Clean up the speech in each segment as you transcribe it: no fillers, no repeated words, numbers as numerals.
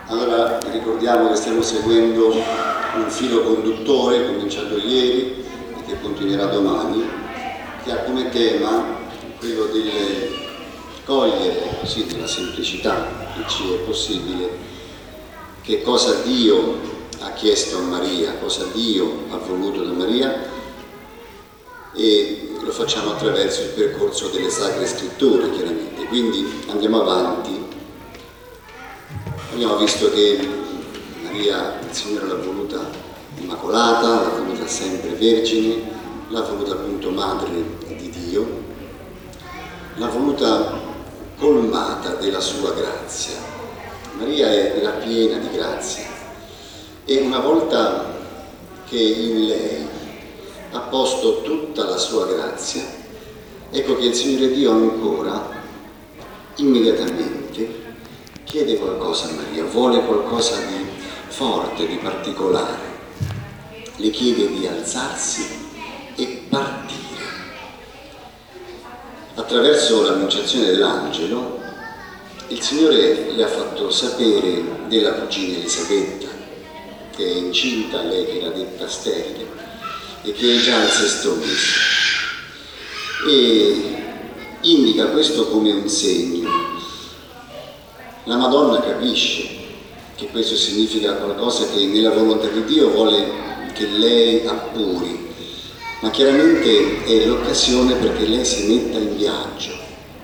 Allora ricordiamo che stiamo seguendo un filo conduttore cominciato ieri e che continuerà domani, che ha come tema quello del cogliere così nella semplicità che ci è possibile che cosa Dio ha chiesto a Maria, cosa Dio ha voluto da Maria, e lo facciamo attraverso il percorso delle Sacre Scritture, chiaramente. Quindi andiamo avanti. Abbiamo visto che Maria, il Signore l'ha voluta immacolata, l'ha voluta sempre vergine, l'ha voluta appunto madre di Dio, l'ha voluta colmata della sua grazia. Maria era piena di grazia e una volta che in lei ha posto tutta la sua grazia, ecco che il Signore Dio ancora, immediatamente, chiede qualcosa a Maria, vuole qualcosa di forte, di particolare. Le chiede di alzarsi e partire. Attraverso l'annunciazione dell'angelo, il Signore le ha fatto sapere della cugina Elisabetta, che è incinta, lei che era detta sterile, e che è già al 6° mese. E indica questo come un segno. La Madonna capisce che questo significa qualcosa che nella volontà di Dio vuole che lei appuri, ma chiaramente è l'occasione perché lei si metta in viaggio.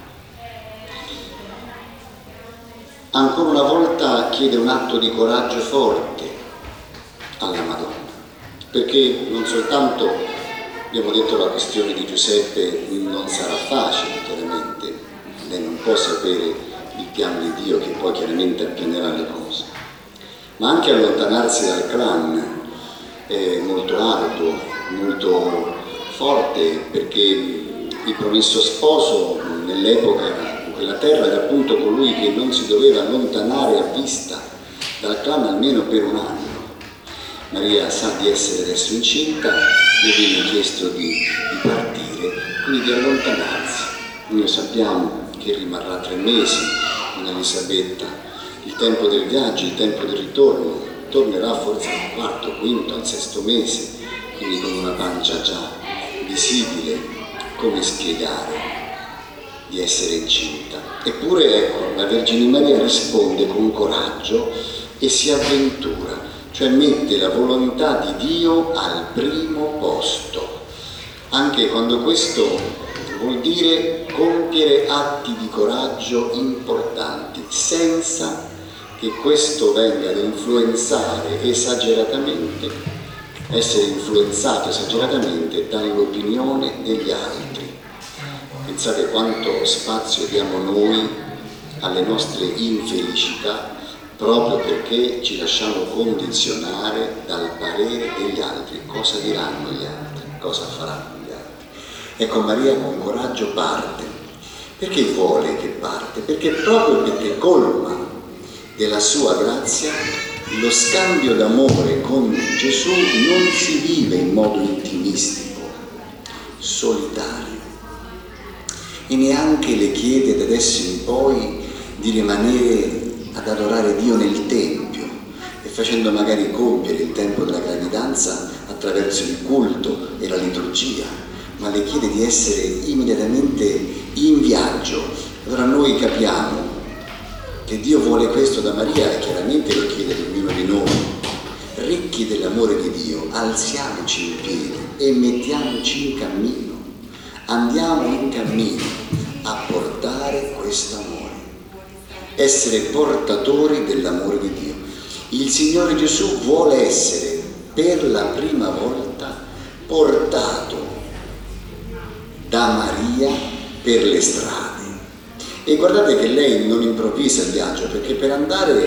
Ancora una volta chiede un atto di coraggio forte alla Madonna, perché non soltanto, abbiamo detto, la questione di Giuseppe non sarà facile, chiaramente, lei non può sapere il piano di Dio che poi chiaramente appianerà le cose, ma anche allontanarsi dal clan è molto arduo, molto forte, perché il promesso sposo nell'epoca, in quella terra, era appunto colui che non si doveva allontanare a vista dal clan almeno per un anno. Maria sa di essere adesso incinta, le viene chiesto di partire, quindi di allontanarsi. Noi sappiamo che rimarrà 3 mesi con Elisabetta, il tempo del viaggio, il tempo del ritorno, tornerà forse al 4º, 5º, al 6° mese, quindi con una pancia già visibile. Come spiegare di essere incinta? Eppure ecco, la Vergine Maria risponde con coraggio e si avventura, cioè mette la volontà di Dio al primo posto, anche quando questo vuol dire compiere atti di coraggio importanti, senza che questo venga ad influenzare esageratamente, essere influenzato esageratamente dall'opinione degli altri. Pensate quanto spazio diamo noi alle nostre infelicità, proprio perché ci lasciamo condizionare dal parere degli altri. Cosa diranno gli altri? Cosa faranno gli altri? Ecco, Maria con coraggio parte. Perché vuole che parte? Perché proprio perché colma della sua grazia, lo scambio d'amore con Gesù non si vive in modo intimistico, solitario, e neanche le chiede da adesso in poi di rimanere ad adorare Dio nel Tempio e facendo magari compiere il tempo della gravidanza attraverso il culto e la liturgia, ma le chiede di essere immediatamente in viaggio. Allora noi capiamo che Dio vuole questo da Maria e chiaramente lo chiede ad ognuno di noi. Ricchi dell'amore di Dio, alziamoci in piedi e mettiamoci in cammino. Andiamo in cammino a portare questo amore. Essere portatori dell'amore di Dio. Il Signore Gesù vuole essere per la prima volta portato da Maria per le strade. E guardate che lei non improvvisa il viaggio, perché per andare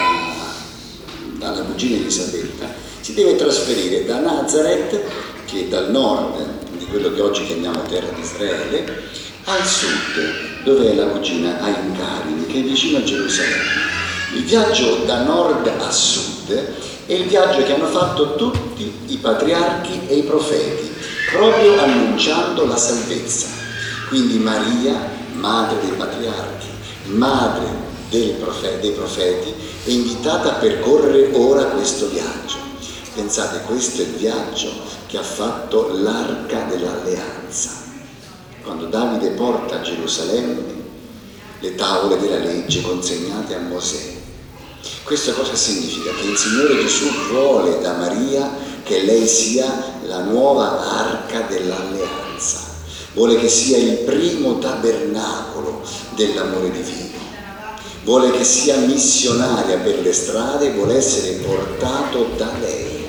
dalla cugina Elisabetta si deve trasferire da Nazareth, che è dal nord di quello che oggi chiamiamo terra di Israele, al sud, dove è la cugina Ain Karim, che è vicino a Gerusalemme. Il viaggio da nord a sud è il viaggio che hanno fatto tutti i patriarchi e i profeti, proprio annunciando la salvezza. Quindi Maria, madre dei patriarchi, madre dei profeti, è invitata a percorrere ora questo viaggio. Pensate, questo è il viaggio che ha fatto l'Arca dell'Alleanza. Quando Davide porta a Gerusalemme le tavole della legge consegnate a Mosè. Questo cosa significa? Che il Signore Gesù vuole da Maria che lei sia la nuova Arca dell'Alleanza. Vuole che sia il primo tabernacolo dell'amore divino. Vuole che sia missionaria per le strade, vuole essere portato da lei.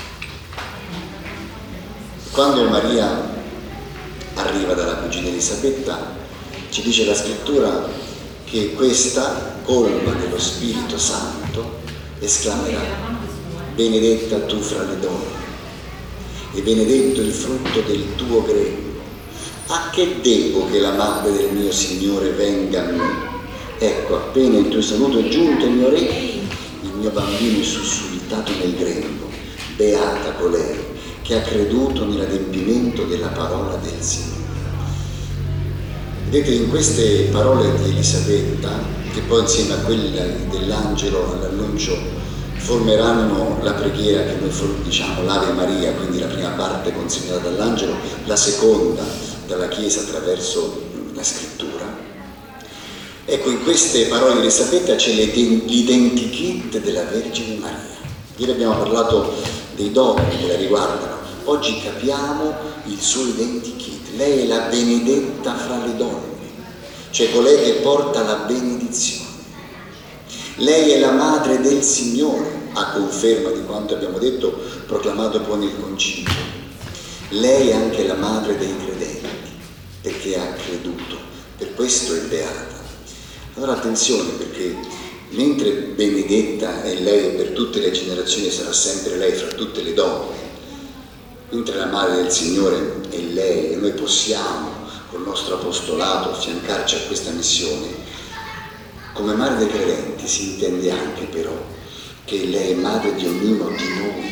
Quando Maria arriva dalla cugina Elisabetta, ci dice la scrittura che questa, colma dello Spirito Santo, esclamerà: benedetta tu fra le donne e benedetto il frutto del tuo grembo. A che debbo che la madre del mio Signore venga a me? Ecco, appena il tuo saluto è giunto ai miei orecchi, il mio bambino è sussultato nel grembo. Beata colei che ha creduto nell'adempimento della parola del Signore. Vedete, in queste parole di Elisabetta, che poi insieme a quelle dell'angelo all'annuncio formeranno la preghiera che noi diciamo l'Ave Maria, quindi la prima parte consegnata dall'angelo, la seconda dalla Chiesa attraverso la scrittura. Ecco, in queste parole di Elisabetta c'è l'identikit della Vergine Maria. Ieri abbiamo parlato dei dogmi che la riguardano, oggi capiamo il suo identikit. Lei è la benedetta fra le donne, cioè colei che porta la benedizione. Lei è la madre del Signore, a conferma di quanto abbiamo detto, proclamato poi nel concilio. Lei è anche la madre dei credenti, perché ha creduto, per questo è beata. Allora attenzione, perché mentre benedetta è lei per tutte le generazioni, sarà sempre lei fra tutte le donne, mentre la madre del Signore è lei, e noi possiamo col nostro apostolato affiancarci a questa missione. Come madre dei credenti si intende anche però che lei è madre di ognuno di noi,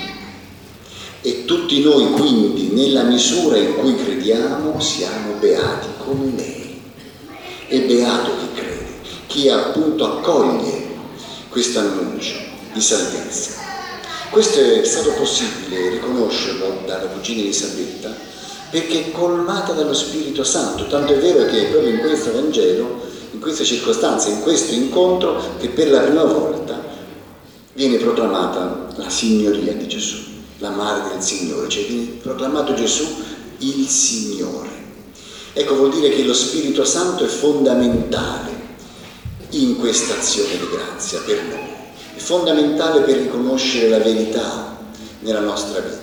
e tutti noi quindi nella misura in cui crediamo siamo beati come lei. È beato chi crede, chi appunto accoglie questo annuncio di salvezza. Questo è stato possibile riconoscerlo dalla cugina Elisabetta perché è colmata dallo Spirito Santo, tanto è vero che è proprio in questo Vangelo, in queste circostanze, in questo incontro, che per la prima volta viene proclamata la signoria di Gesù, la madre del Signore, cioè viene proclamato Gesù il Signore. Ecco, vuol dire che lo Spirito Santo è fondamentale in questa azione di grazia per noi. È fondamentale per riconoscere la verità nella nostra vita.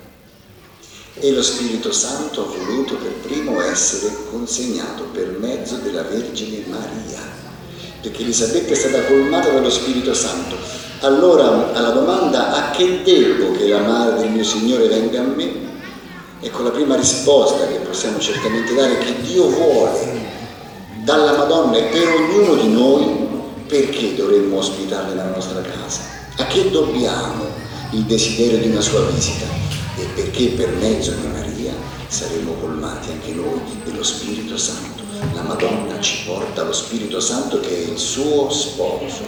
E lo Spirito Santo ha voluto per primo essere consegnato per mezzo della Vergine Maria, perché Elisabetta è stata colmata dallo Spirito Santo. Allora, alla domanda a che debbo che la madre del mio Signore venga a me, ecco la prima risposta che possiamo certamente dare, che Dio vuole dalla Madonna e per ognuno di noi. Perché dovremmo ospitarla nella nostra casa? A che dobbiamo il desiderio di una sua visita? E perché per mezzo di Maria saremo colmati anche noi dello Spirito Santo. La Madonna ci porta lo Spirito Santo che è il suo sposo.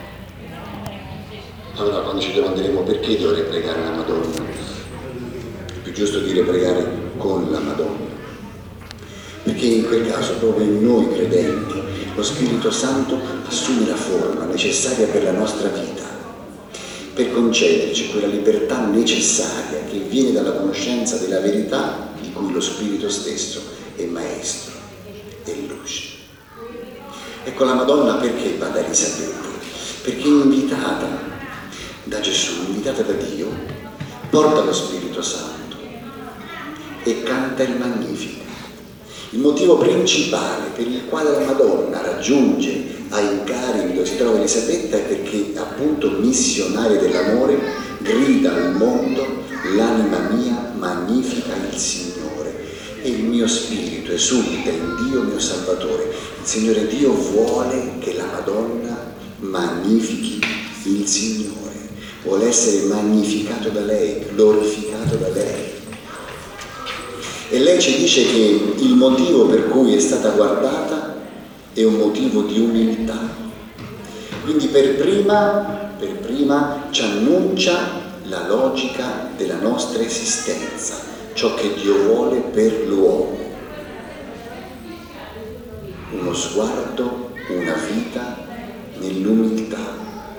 Allora quando ci domanderemo perché dovrei pregare la Madonna, è più giusto dire pregare con la Madonna, perché in quel caso proprio in noi credenti lo Spirito Santo assume la forma necessaria per la nostra vita, per concederci quella libertà necessaria che viene dalla conoscenza della verità di cui lo Spirito stesso è maestro e luce. Ecco, la Madonna perché va da Elisabetta? Perché è invitata da Gesù, invitata da Dio, porta lo Spirito Santo e canta il Magnificat. Il motivo principale per il quale la Madonna raggiunge a incarichi dove si trova Elisabetta è perché appunto missionaria dell'amore grida al mondo: l'anima mia magnifica il Signore e il mio spirito esulta in Dio mio Salvatore. Il Signore Dio vuole che la Madonna magnifichi il Signore, vuole essere magnificato da lei, glorificato da lei. E lei ci dice che il motivo per cui è stata guardata è un motivo di umiltà. Quindi per prima ci annuncia la logica della nostra esistenza, ciò che Dio vuole per l'uomo. Uno sguardo, una vita nell'umiltà.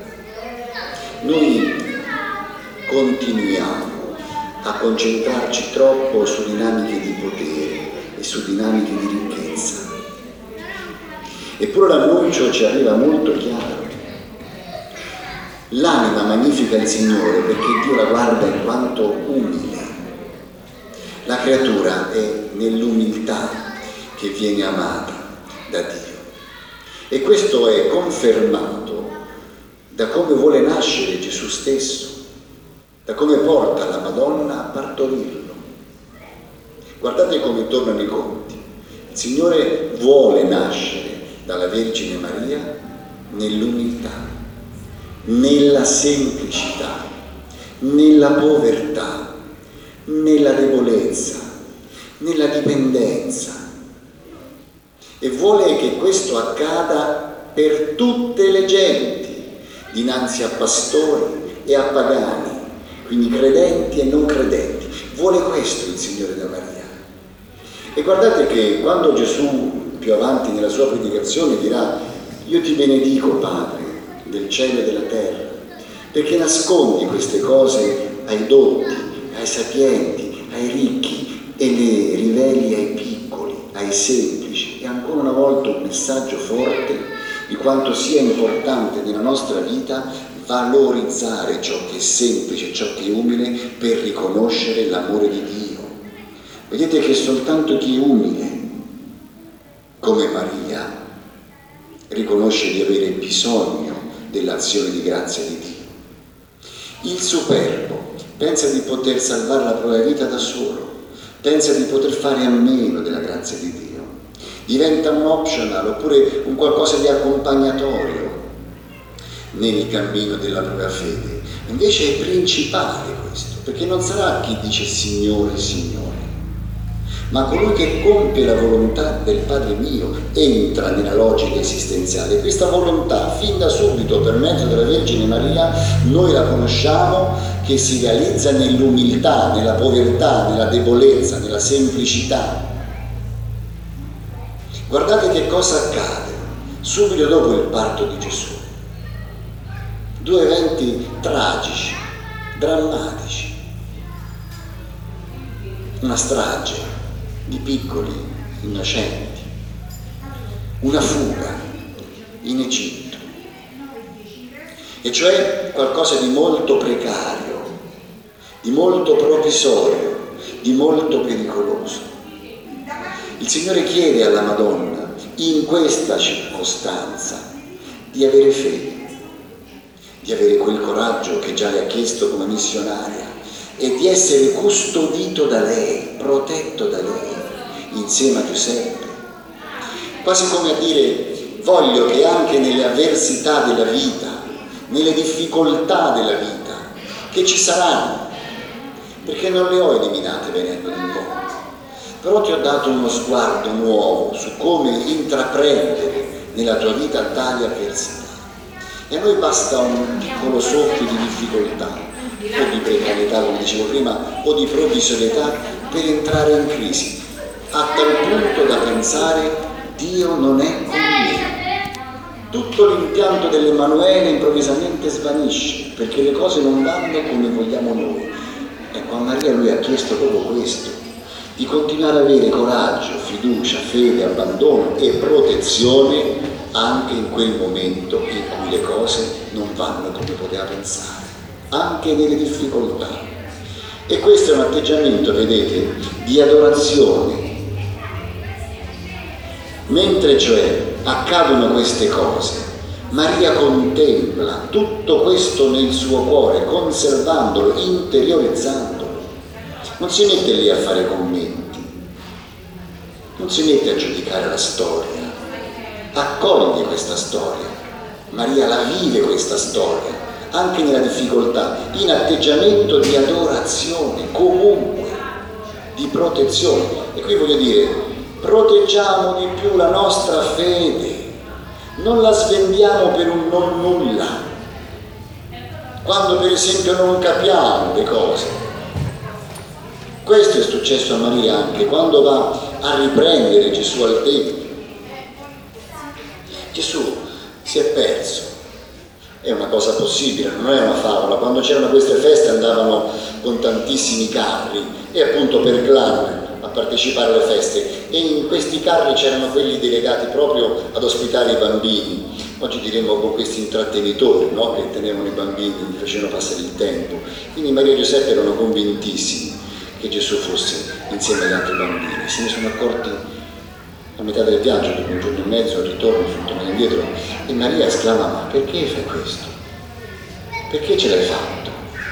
Noi continuiamo a concentrarci troppo su dinamiche di potere e su dinamiche di ricchezza. Eppure l'annuncio ci arriva molto chiaro. L'anima magnifica il Signore perché Dio la guarda in quanto umile. La creatura è nell'umiltà che viene amata da Dio. E questo è confermato da come vuole nascere Gesù stesso, da come porta la Madonna a partorirlo. Guardate come tornano i conti. Il Signore vuole nascere dalla Vergine Maria nell'umiltà, nella semplicità, nella povertà, nella debolezza, nella dipendenza. E vuole che questo accada per tutte le genti, dinanzi a pastori e a pagani, quindi credenti e non credenti. Vuole questo il Signore da Maria. E guardate che quando Gesù più avanti nella sua predicazione dirà: io ti benedico, Padre del cielo e della terra, perché nascondi queste cose ai dotti, ai sapienti, ai ricchi e le riveli ai piccoli, ai semplici. E ancora una volta un messaggio forte di quanto sia importante nella nostra vita valorizzare ciò che è semplice, ciò che è umile, per riconoscere l'amore di Dio. Vedete che soltanto chi è umile, come Maria, riconosce di avere bisogno dell'azione di grazia di Dio. Il superbo pensa di poter salvare la propria vita da solo, pensa di poter fare a meno della grazia di Dio, diventa un optional oppure un qualcosa di accompagnatorio nel cammino della propria fede. Invece è principale questo, perché non sarà chi dice Signore, Signore, ma colui che compie la volontà del Padre mio entra nella logica esistenziale. Questa volontà, fin da subito, per mezzo della Vergine Maria, noi la conosciamo, che si realizza nell'umiltà, nella povertà, nella debolezza, nella semplicità. Guardate che cosa accade subito dopo il parto di Gesù. Due eventi tragici, drammatici. Una strage di piccoli innocenti, una fuga in Egitto, e cioè qualcosa di molto precario, di molto provvisorio, di molto pericoloso. Il Signore chiede alla Madonna in questa circostanza di avere fede, di avere quel coraggio che già le ha chiesto come missionaria e di essere custodito da lei, protetto da lei, insieme a Giuseppe. Quasi come a dire: voglio che anche nelle avversità della vita, nelle difficoltà della vita, che ci saranno, perché non le ho eliminate venendo nel mondo, però ti ho dato uno sguardo nuovo su come intraprendere nella tua vita tali avversità. E a noi basta un piccolo soffio di difficoltà, o di precarietà, come dicevo prima, o di provvisorietà, per entrare in crisi, a tal punto da pensare: Dio non è con me. Tutto l'impianto dell'Emanuele improvvisamente svanisce, perché le cose non vanno come vogliamo noi. Ecco, a Maria lui ha chiesto proprio questo, di continuare ad avere coraggio, fiducia, fede, abbandono e protezione anche in quel momento in cui le cose non vanno come poteva pensare, anche nelle difficoltà. E questo è un atteggiamento, vedete, di adorazione. Mentre cioè accadono queste cose, Maria contempla tutto questo nel suo cuore, conservandolo, interiorizzandolo. Non si mette lì a fare commenti, non si mette a giudicare la storia, accoglie questa storia. Maria la vive questa storia, anche nella difficoltà, in atteggiamento di adorazione, comunque, di protezione. E qui voglio dire, proteggiamo di più la nostra fede, non la svendiamo per un non nulla, quando per esempio non capiamo le cose. Questo è successo a Maria anche quando va a riprendere Gesù al Tempio. Gesù si è perso, è una cosa possibile, non è una favola. Quando c'erano queste feste andavano con tantissimi carri e appunto per clan a partecipare alle feste, e in questi carri c'erano quelli delegati proprio ad ospitare i bambini, oggi diremmo con questi intrattenitori, no? Che tenevano i bambini, li facevano passare il tempo. Quindi Maria e Giuseppe erano convintissimi che Gesù fosse insieme agli altri bambini. Se ne sono accorti a metà del viaggio, dopo un giorno e mezzo, al ritorno, sono tornati indietro, e Maria esclama: ma perché fai questo? Perché ce l'hai fatto?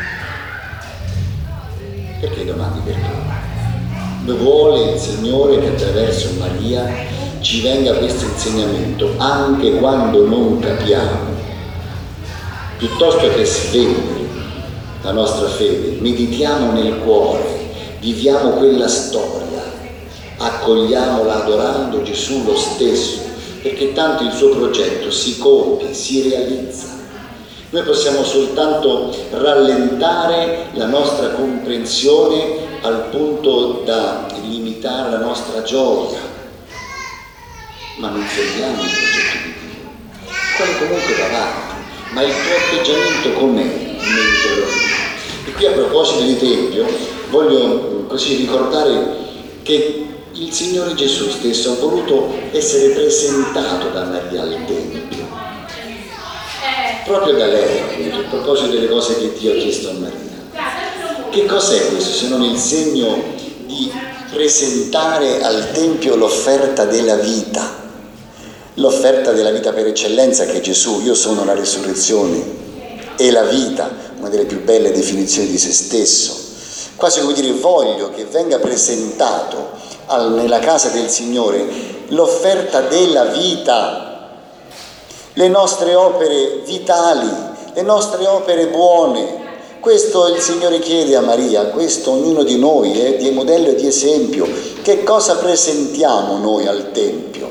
Perché domandi perché? Vuole il Signore che attraverso Maria ci venga questo insegnamento, anche quando non capiamo. Piuttosto che svendere la nostra fede, meditiamo nel cuore, viviamo quella storia, accogliamola adorando Gesù lo stesso, perché tanto il suo progetto si compie, si realizza. Noi possiamo soltanto rallentare la nostra comprensione al punto da limitare la nostra gioia, ma non fermiamo il progetto di Dio, quale comunque va avanti. Ma il tuo atteggiamento com'è mentre lo vivi? E qui, a proposito di Tempio, voglio così ricordare che il Signore Gesù stesso ha voluto essere presentato da Maria al Tempio, proprio da lei, a proposito delle cose che Dio ha chiesto a Maria. Che cos'è questo se non il segno di presentare al Tempio l'offerta della vita? L'offerta della vita per eccellenza, che è Gesù. Io sono la risurrezione e la vita, una delle più belle definizioni di se stesso. Quasi come dire, voglio che venga presentato nella casa del Signore l'offerta della vita, le nostre opere vitali, le nostre opere buone. Questo il Signore chiede a Maria, questo ognuno di noi è di modello e di esempio. Che cosa presentiamo noi al Tempio?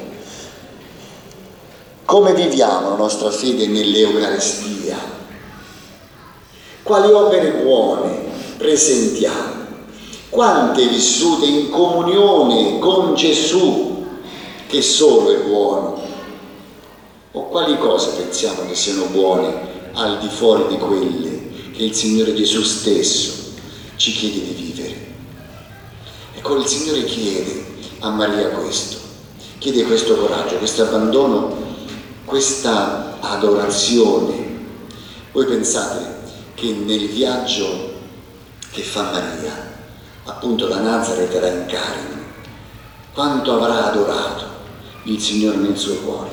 Come viviamo la nostra fede nell'Eucaristia? Quali opere buone presentiamo? Quante vissute in comunione con Gesù, che solo è buono? O quali cose pensiamo che siano buone al di fuori di quelle che il Signore Gesù stesso ci chiede di vivere? Ecco, il Signore chiede a Maria questo, chiede questo coraggio, questo abbandono, questa adorazione. Voi pensate che nel viaggio che fa Maria, appunto da Nazaret alla Carine, quanto avrà adorato il Signore nel suo cuore?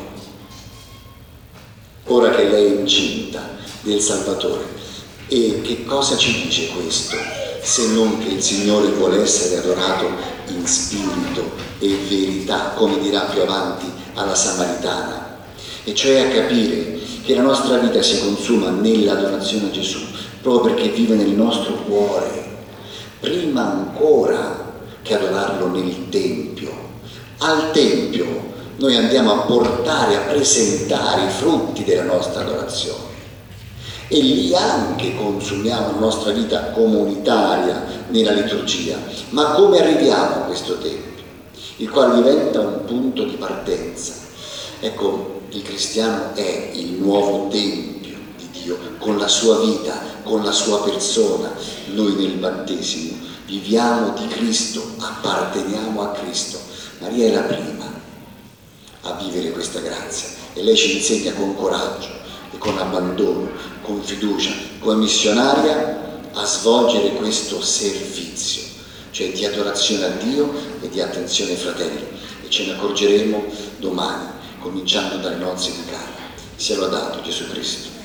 Ora che lei è incinta del Salvatore. E che cosa ci dice questo, se non che il Signore vuole essere adorato in spirito e verità, come dirà più avanti alla Samaritana, e cioè a capire che la nostra vita si consuma nell'adorazione a Gesù, proprio perché vive nel nostro cuore, prima ancora che adorarlo nel Tempio. Al Tempio noi andiamo a portare, a presentare i frutti della nostra adorazione. E lì anche consumiamo la nostra vita comunitaria nella liturgia. Ma come arriviamo a questo Tempio, il quale diventa un punto di partenza? Ecco, il cristiano è il nuovo Tempio di Dio, con la sua vita, con la sua persona. Noi nel battesimo viviamo di Cristo, apparteniamo a Cristo. Maria è la prima a vivere questa grazia e lei ci insegna con coraggio e con abbandono, con fiducia, come missionaria, a svolgere questo servizio, cioè di adorazione a Dio e di attenzione ai fratelli. E ce ne accorgeremo domani, cominciando dalle nozze di Cana. Sia lodato Gesù Cristo.